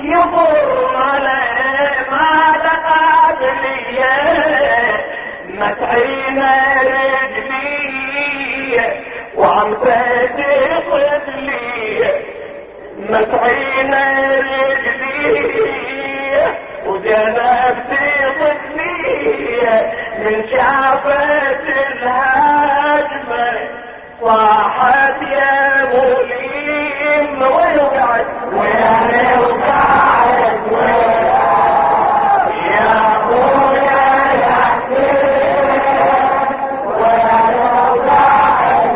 يضر عليه ما لقى بليه متعينا رجلي وعم تدخل لي متعينا رجلي وجنبتي ضدني من شافت الهجمة صاحت يا مليم ويوقعت ويا وقعت يا ابويا يا حسين ويا وقعت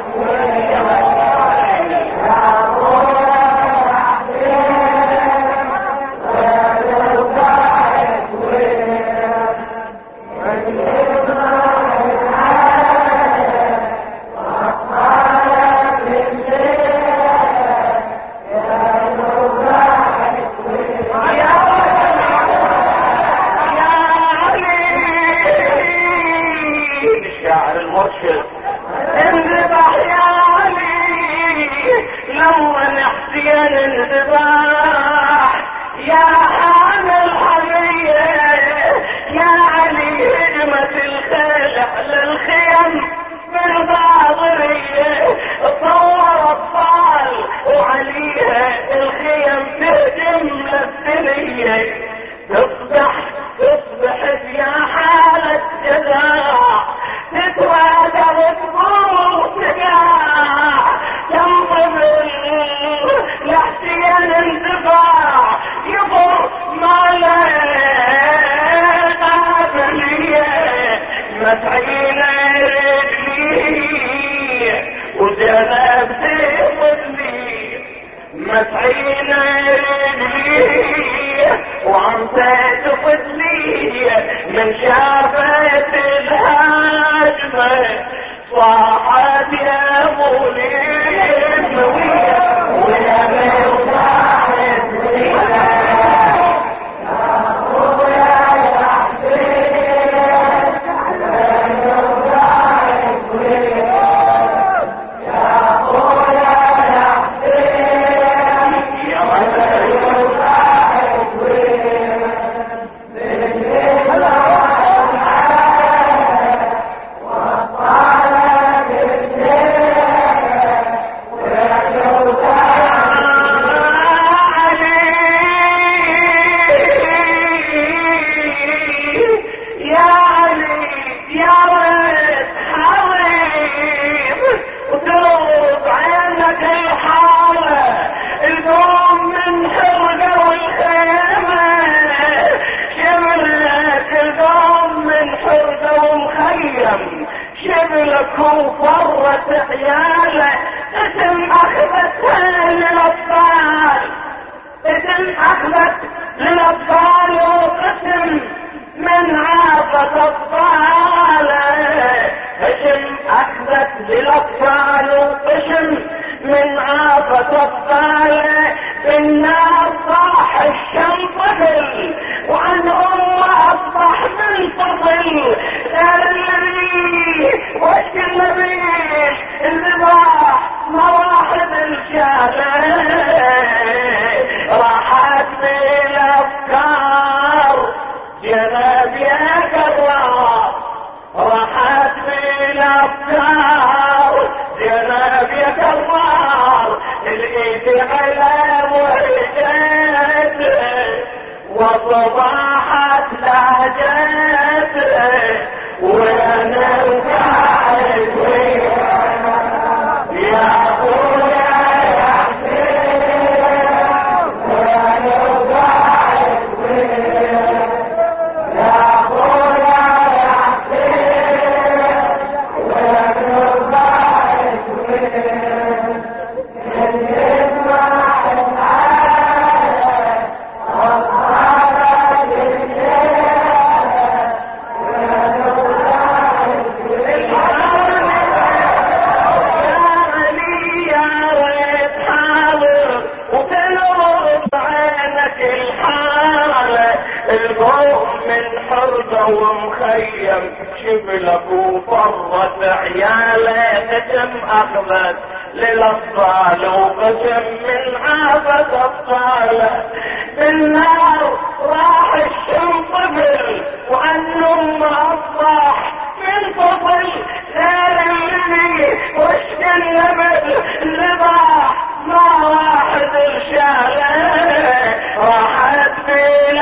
انذبح يا علي لما نحسين انذبح يا حامل حمية يا علي هجمة الخيل على الخيم بالباطرية صور اطفال وعليها الخيم تهجم للثنية تصبح يا حالة جزاء تتوادى وتبوس تقع تنطبل لحسين انتفاع يضر ما لا قابلية متعينا رجلي وجنبتي ضدني متعينا رجلي وعم تدخل لي من شافت الهجمة صاحت يا مليم ويا موضعت شبلك وفرت عياله اسم اخذتها للاطفال اسم اخذت للاطفال وقسم من عافت اطفال اسم اخذت للاطفال وقسم من عافت اطفال بالنار صاح الشمطفل وعن امه اصبح منفصل غير النبي وش النبي الذباح مواحد الشهادة راحت بالافكار جناب يا كرار راحت بالافكار جناب يا كرار الايد على وجهت وصباحت لهجت وانا وقعت يا ابويا يا حسين وانا وقعت يا ابويا يا حسين وانا وقعت القوم من حربة ومخيم شبلك وفرت عياله قسم اخذت للاطفال وقسم من عافت اطفاله بالنار راح الشنطفل وعنهم اصبح من طفل غير الذي وشك النبل لضاح ما واحد الشارع راحت في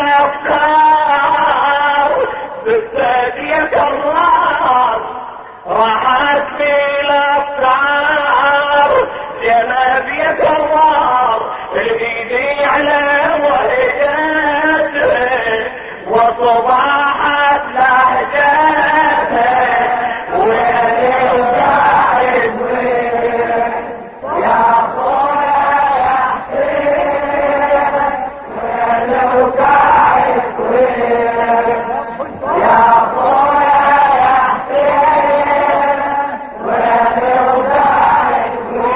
الافكار بالثدية الراس راحت في الافكار جناب يكرار الايدي على وهجاته وصباحت لهجاته ويلي وقاعد يا خويا يا حسين ويلي وقاعد يا خويا يا حسين ويلي وقاعد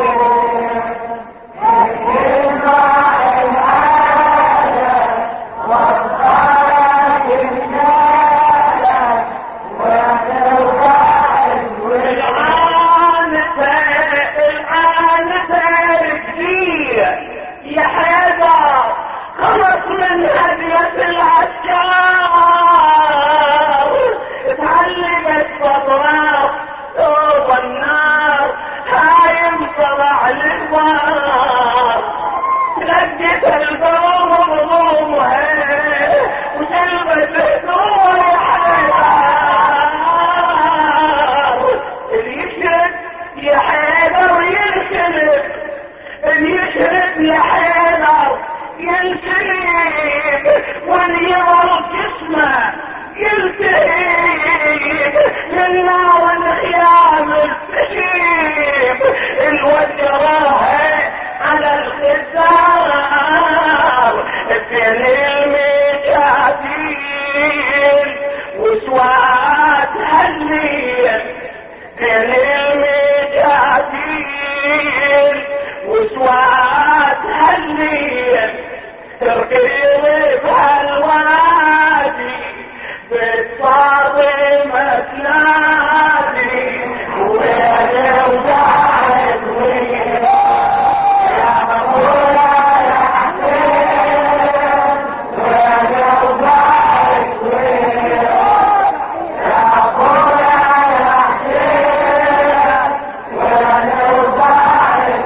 يا حيدر خلص من هدية العسكر اتعلقت بأطراف ثوب النار هايم طلع للبار لقيت القوم بظلمها وجلبت هدوم حيدر اللي يشرب يا حيدر ينشرب اللي يشرب يا حيدر ينشرب واللي يضرب جسمه يلتهب للنار الخيام التشيب الوجراها على الخزار بين المجادين وسوات هالليل بين المجادين وسوات هالليل تركيض بهالوادي بالصادمة تنادي ويلي وقاعد يا مولا يا حسين ويلي وقاعد يا مولا يا حسين ويلي وقاعد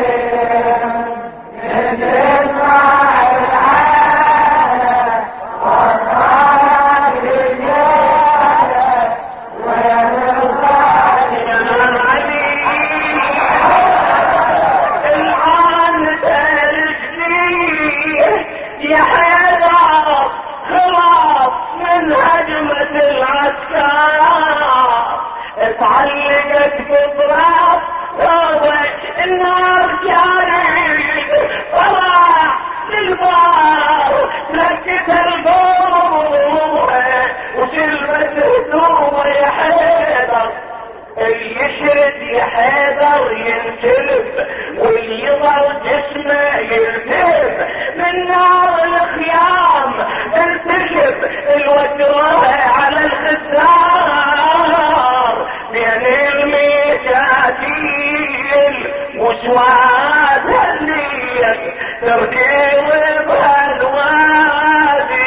يا حيدر خلاص من هجمة العسكر اتعلقت بطراف ثوبك النار جاري طلع للبار لكت القوم وشلبت هدومه يا حيدر اللي يشرد يا حيدر ينسلب واللي يضل جسمه يلتهب من نار الخيام ترتشف الوجرة على الخزار بين الميجاتين وسواد الليل تركيب بهالوادي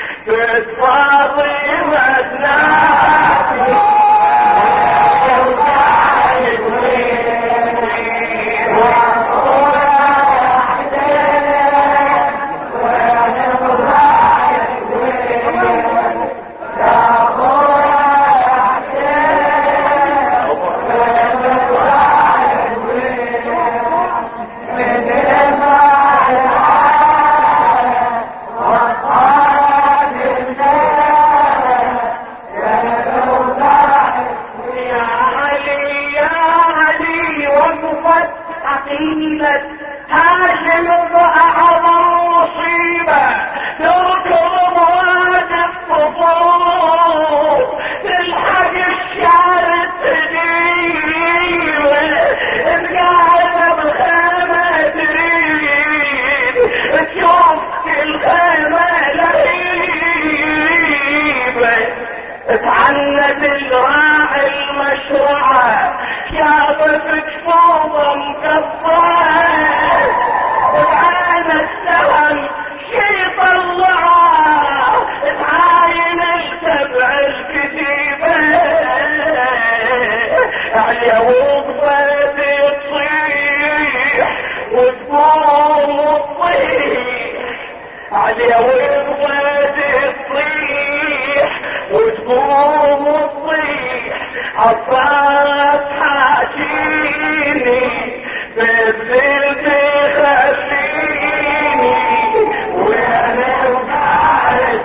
بالصادمة تنادي هاشم أعظم مصيبة تركض مواد الطفوف تلحق الشارع تجيب تقعد بخيمة تريد تشوف الخيمة لهيبة اتعنت الراع المشروعة شافت جفوفه مكفرة اتعنت وتقوم وتطيح عليه ويبغى تطيح وتقوم وتطيح عالصوت حاجيني بالليل تخليني وانا وقعت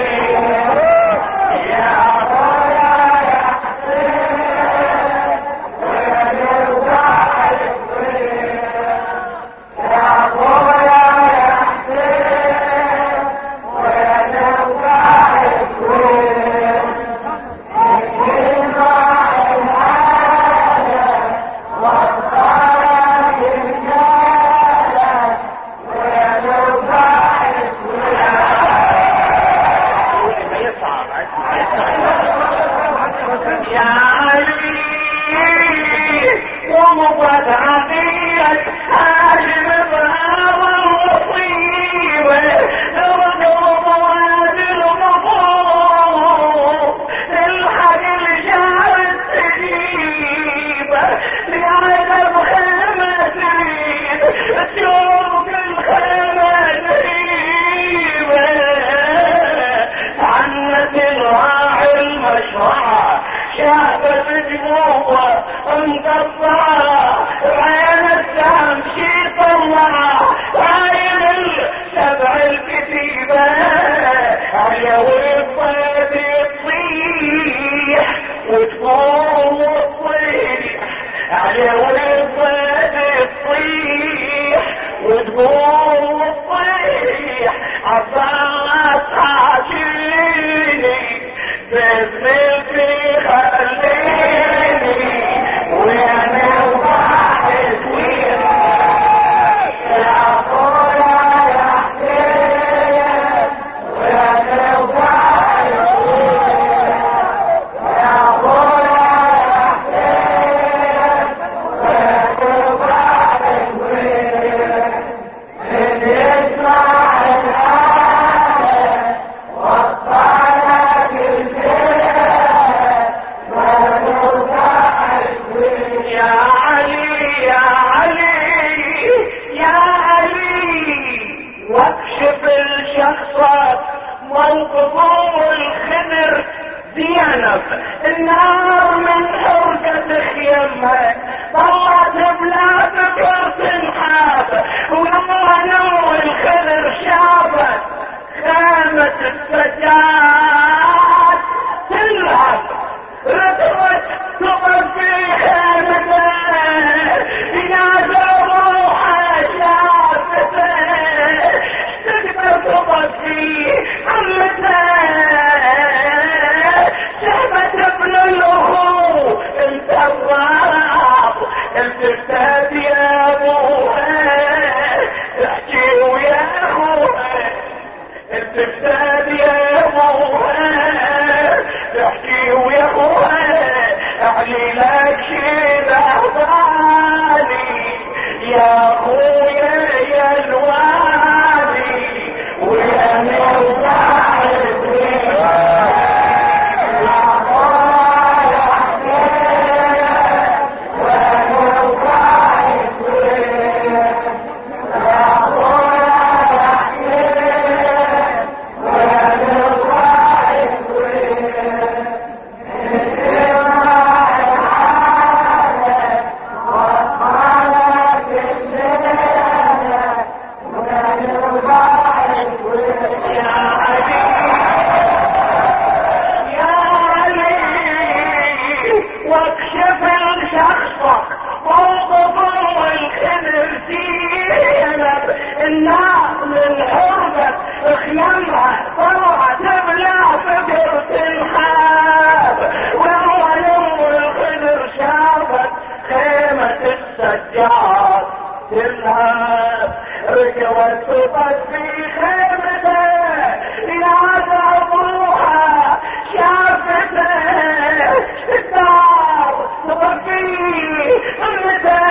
شافت جموعه مقطعه عين السهم شي طلع عين السبع الكتيبه عليا ويبغى تطيح وتقوم وتطيح عليا ويبغى تطيح وتقوم وتطيح عصات عاشيني بذنبي خليني وانا واحد ويا ابويا يا حسين وانا واحد يا ابويا يا حسين وانا واحد من يسمع الآية والصلاة يا علي يا علي يا علي واكشف الشخص موقفه الخضر زينب النار من حرقة خيمها طلعت بلاد تنحاب ولما نور الخضر شافت خامة السجاد تلهب رتبت تقف في خيمته ينادى روحه شافته تقدر تقف في عمته شافت ابن الاخو انت الراب التفتات يا ابوها تحكي ويا اخوها التفتات يا ابوها تحكي ويا اخوها اعلي لك شيء احضاني يا اخويا يا الوالي ويا موضعي ركبت تطق في خيمته ينادى ابوها شافته الدار تطق في خيمته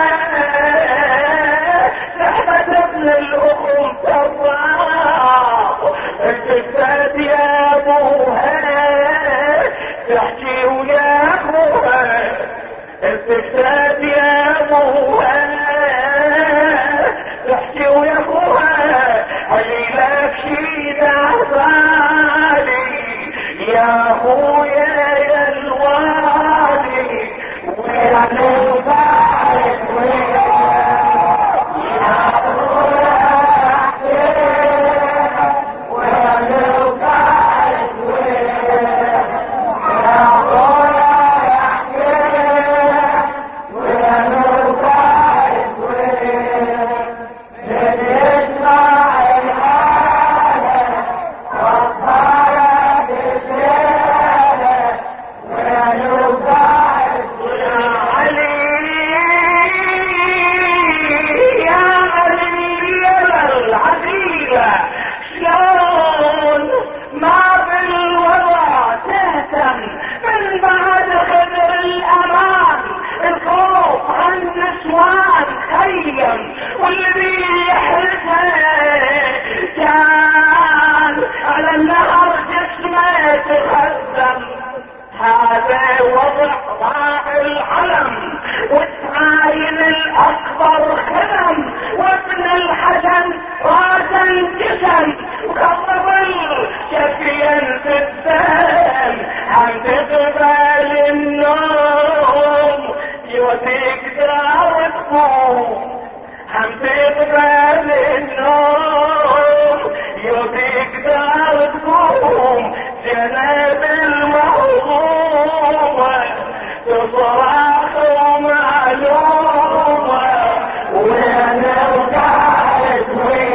سحبت ابن الاخو تضاق التفت يا ابوها تحكي ويا اخوها التفت يا ابوها يا خويا يا الوالي ويا نوبات ويا والذي يحرسها كان على النهر جسمه تخزم. هذا وضع ضاع العلم والتعاين الاكبر خدم وابن الحسن راسا جسم وخطب شفيا في الدم عم تقبل النوم يوديك دار تقوم عم تقبل النوم يوديك دار تقوم جناب المهضومة تصرخ ومعلومة وانا وقعت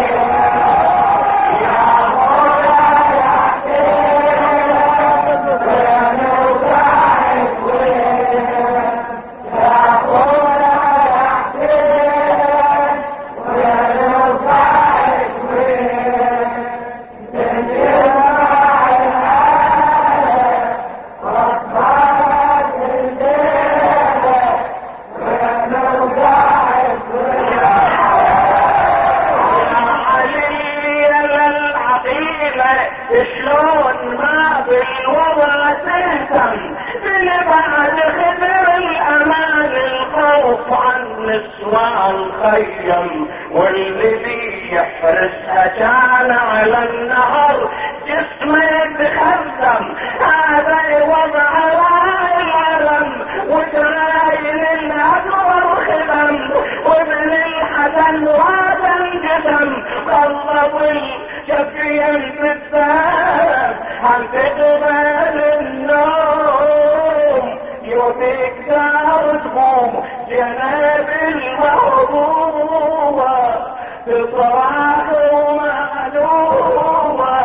شلون ما بالوضع تهتم بالبعد خبر الامان الخوف عن نسوى الخيم والذي يحرسها كان على النهر جسمه يتخزم. هذا وضع راي العلم وتراين الاكبر خدم وابن الحسن وهذا الجسم قلب شفيا في الذهب عم تقبل النوم يوديك دار تقوم جناب المهضومة تصرخ ومعلومة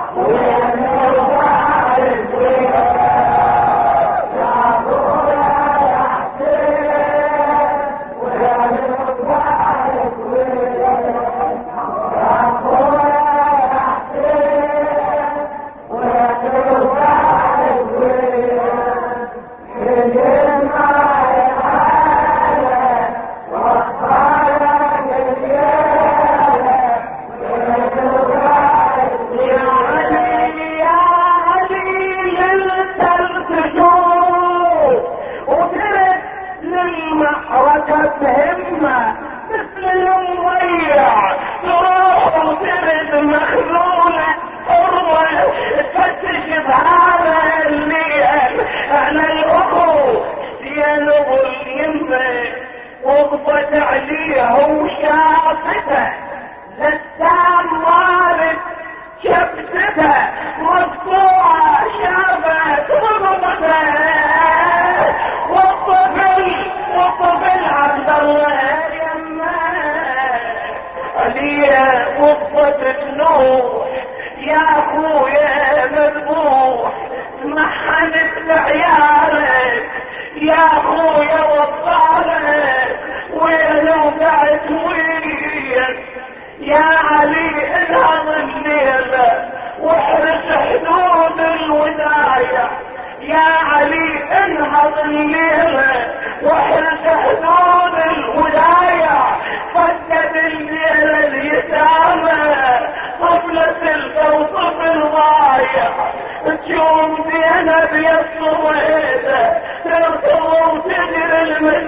بهمة مثل المضيع تروح وترد مخلولة حرمة تفتش بهذا الليل. انا الاخو ينبو اليمة وضبط عليها وشافته لسان وارد شبسته مقطوعة شافت ربطته والطفل عبد الله يمه عليا وضبط نوح يا اخويا مذبوح تمحنت بعيالك يا اخويا وطالك ويلو قاعد وياك يا علي انهض الليلة واحرس حدود الولاية يا علي انهض الليلة واحرس حدود الولاية فقد الليلة اليتامى طفلة الكوكب الضايع تشوم زينب يا الصويدة تركض وتجري المدينة